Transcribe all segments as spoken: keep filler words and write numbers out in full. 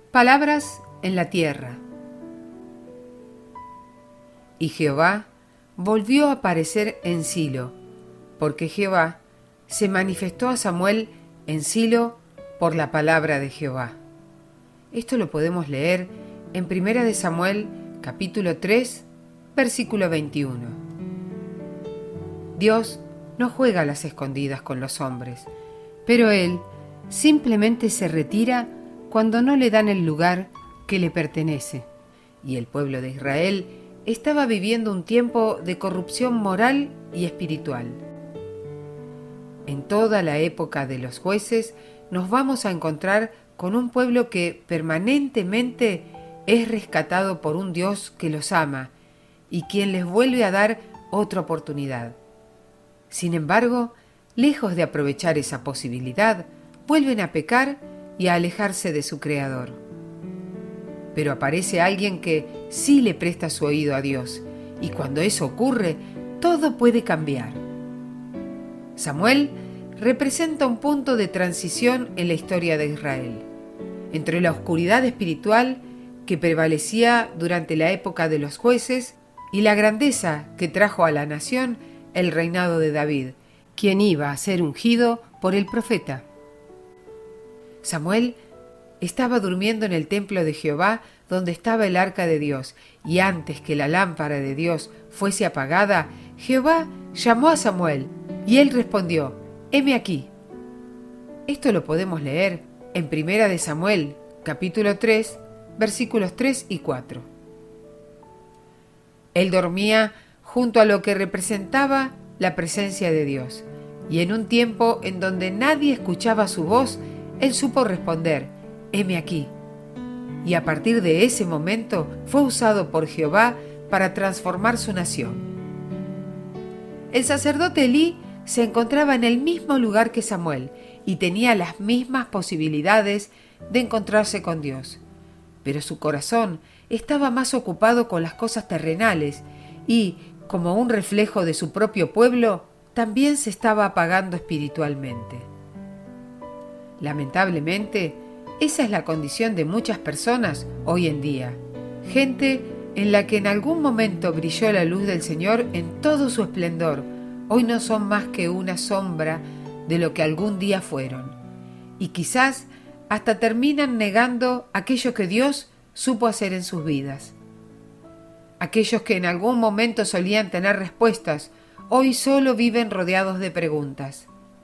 Palabras en la tierra. Y Jehová volvió a aparecer en Silo, porque Jehová se manifestó a Samuel en Silo por la palabra de Jehová. Esto lo podemos leer en Primera de Samuel, capítulo tres, versículo veintiuno. Dios no juega a las escondidas con los hombres, pero Él simplemente se retira cuando no le dan el lugar que le pertenece. Y el pueblo de Israel estaba viviendo un tiempo de corrupción moral y espiritual. En toda la época de los jueces nos vamos a encontrar con un pueblo que permanentemente es rescatado por un Dios que los ama y quien les vuelve a dar otra oportunidad. Sin embargo, lejos de aprovechar esa posibilidad, vuelven a pecar y a alejarse de su Creador. Pero aparece alguien que sí le presta su oído a Dios, y cuando eso ocurre, todo puede cambiar. Samuel representa un punto de transición en la historia de Israel, entre la oscuridad espiritual que prevalecía durante la época de los jueces y la grandeza que trajo a la nación el reinado de David, quien iba a ser ungido por el profeta. Samuel estaba durmiendo en el templo de Jehová, donde estaba el arca de Dios, y antes que la lámpara de Dios fuese apagada, Jehová llamó a Samuel, y él respondió: «Heme aquí». Esto lo podemos leer en Primera de Samuel, capítulo tres, versículos tres y cuatro. Él dormía junto a lo que representaba la presencia de Dios, y en un tiempo en donde nadie escuchaba su voz, él supo responder: «Heme aquí». Y a partir de ese momento fue usado por Jehová para transformar su nación. El sacerdote Elí se encontraba en el mismo lugar que Samuel y tenía las mismas posibilidades de encontrarse con Dios. Pero su corazón estaba más ocupado con las cosas terrenales y, como un reflejo de su propio pueblo, también se estaba apagando espiritualmente. Lamentablemente, esa es la condición de muchas personas hoy en día. Gente en la que en algún momento brilló la luz del Señor en todo su esplendor, hoy no son más que una sombra de lo que algún día fueron. Y quizás hasta terminan negando aquello que Dios supo hacer en sus vidas. Aquellos que en algún momento solían tener respuestas, hoy solo viven rodeados de preguntas.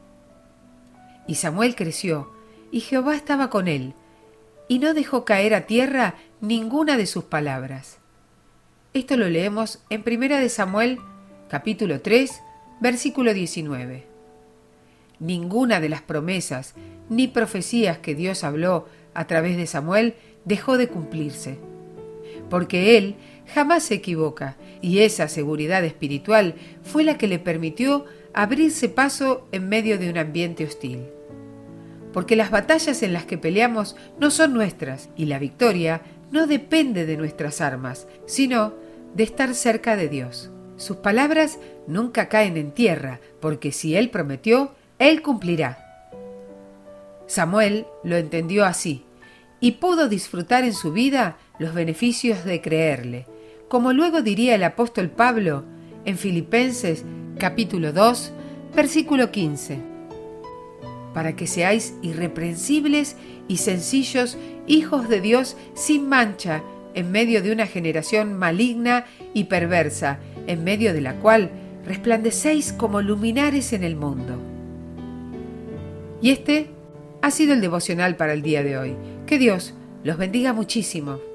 Y Samuel creció, y Jehová estaba con él, y no dejó caer a tierra ninguna de sus palabras. Esto lo leemos en Primera de Samuel, capítulo tres, versículo diecinueve. Ninguna de las promesas ni profecías que Dios habló a través de Samuel dejó de cumplirse, porque él jamás se equivoca, y esa seguridad espiritual fue la que le permitió abrirse paso en medio de un ambiente hostil. Porque las batallas en las que peleamos no son nuestras, y la victoria no depende de nuestras armas, sino de estar cerca de Dios. Sus palabras nunca caen en tierra, porque si Él prometió, Él cumplirá. Samuel lo entendió así, y pudo disfrutar en su vida los beneficios de creerle, como luego diría el apóstol Pablo en Filipenses capítulo dos, versículo quince. Para que seáis irreprensibles y sencillos, hijos de Dios sin mancha, en medio de una generación maligna y perversa, en medio de la cual resplandecéis como luminares en el mundo. Y este ha sido el devocional para el día de hoy. Que Dios los bendiga muchísimo.